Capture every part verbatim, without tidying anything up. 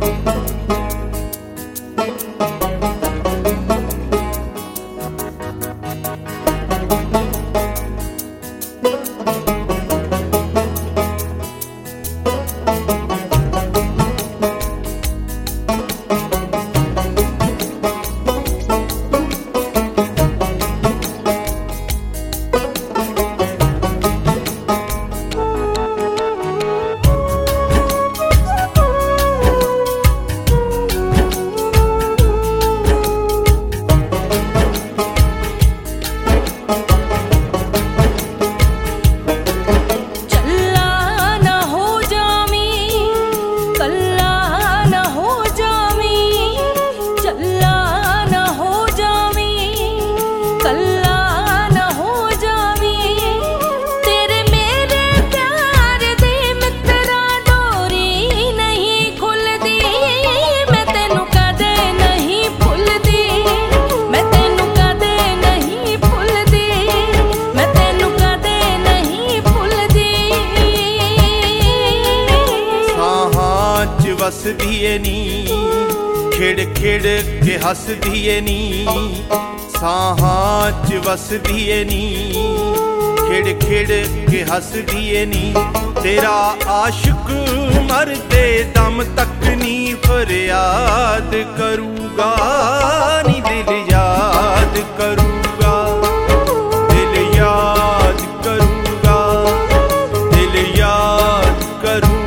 ਵਸਦੀ ਏ ਨੀ, ਖਿੜ ਖਿੜ ਕੇ ਹੱਸਦੀ ਏ ਨੀ, ਸਾਹਾਂ 'ਚ ਵਸਦੀ ਏ ਨੀ, ਖਿੜ ਖਿੜ ਕੇ ਹੱਸਦੀ ਏ ਨੀ। ਤੇਰਾ ਆਸ਼ਿਕ ਮਰਦੇ ਦਮ ਤੱਕ ਨੀ ਫਰਿਆਦ ਕਰੂਗਾ, ਨੀ ਦਿਲ ਯਾਦ ਕਰੂਗਾ, ਦਿਲ ਯਾਦ ਕਰੂਗਾ, ਦਿਲ ਯਾਦ ਕਰੂਗਾ।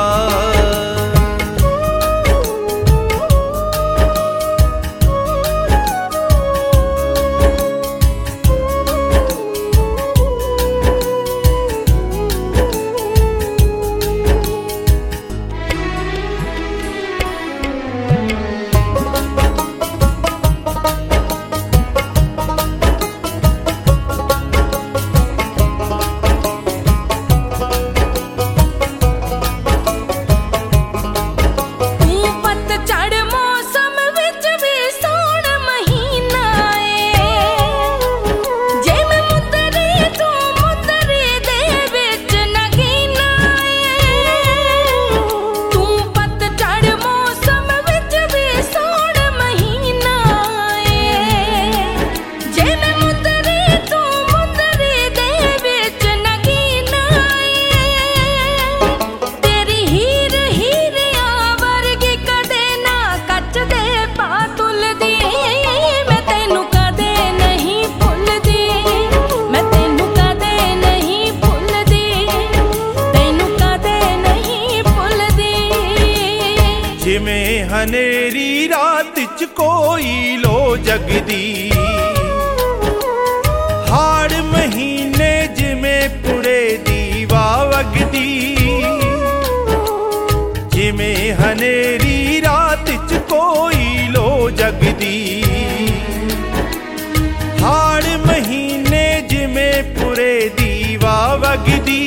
ਜਿਵੇਂ ਹਨੇਰੀ ਰਾਤ 'ਚ ਕੋਈ ਲੋ ਜਗਦੀ, ਹਾੜ ਮਹੀਨੇ ਜਿਵੇਂ ਪੁੜੇ ਦੀ ਵਾਹ ਵਗਦੀ। ਜਿਵੇਂ ਹਨੇਰੀ ਰਾਤ 'ਚ ਕੋਈ ਲੋ ਜਗਦੀ, ਹਾੜ ਮਹੀਨੇ ਜਿਵੇਂ ਪੁੜੇ ਦੀ ਵਾਹ ਵਗਦੀ।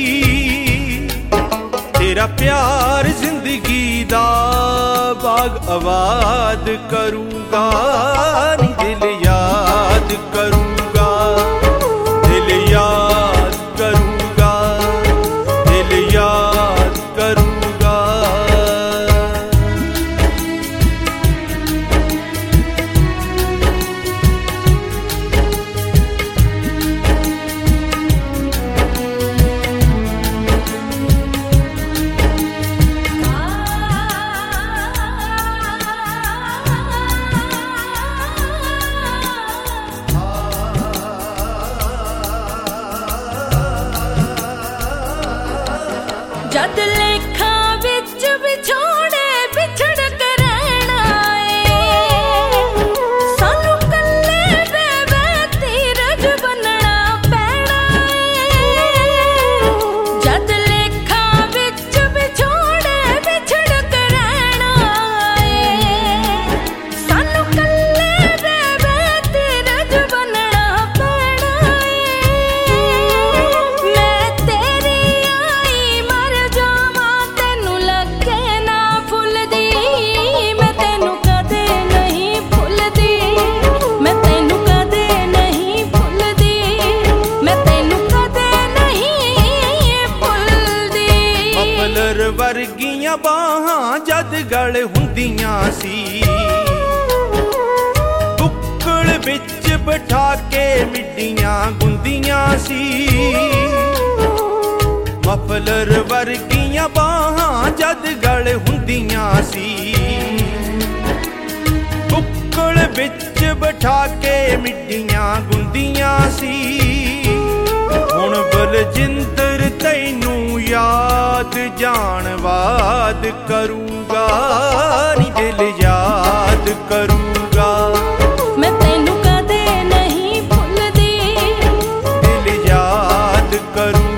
तेरा प्यार जिंदगी दा बाग आबाद करूँगा, नी दिल याद करूँगा, दिल याद करूँगा, दिल याद करूँगा। जद लेखा विच विछोड़े बिछड़ के रहना है, सानू कल्ले वे धीरज बनना पैना है। जद लेखा विच विछोड़े बिछड़ के रहना है, सानू कल्ले वे धीरज बनना पैना है। मैं तेरी आई मर जावां ਵਰਗੀਆਂ ਬਾਹਾਂ ਜਦ ਗਲ ਹੁੰਦੀਆਂ ਸੀ। ਬੁੱਕਲ ਵਿੱਚ ਬਿਠਾ ਕੇ ਮਿੱਡੀਆਂ ਗੁੰਦੀਆਂ ਸੀ। ਮਫਲਰ ਵਰਗੀਆਂ ਬਾਹਾਂ ਜਦ ਗਲ ਹੁੰਦੀਆਂ ਸੀ। ਬੁੱਕਲ ਵਿੱਚ ਬਿਠਾ ਕੇ ਮਿੱਡੀਆਂ ਗੁੰਦੀਆਂ ਸੀ। ਹੁਣ ਬਲਜਿੰਦਰ ਤੈਨੂੰ ਯਾਦ ਜਾਣ ਬਾਦ ਕਰੂਗਾ ਨੀ ਦਿਲ ਯਾਦ ਕਰੂਗਾ। ਮੈਂ ਤੈਨੂੰ ਕਦੇ ਨਹੀਂ ਭੁੱਲਦੀ, ਦਿਲ ਯਾਦ ਕਰੂ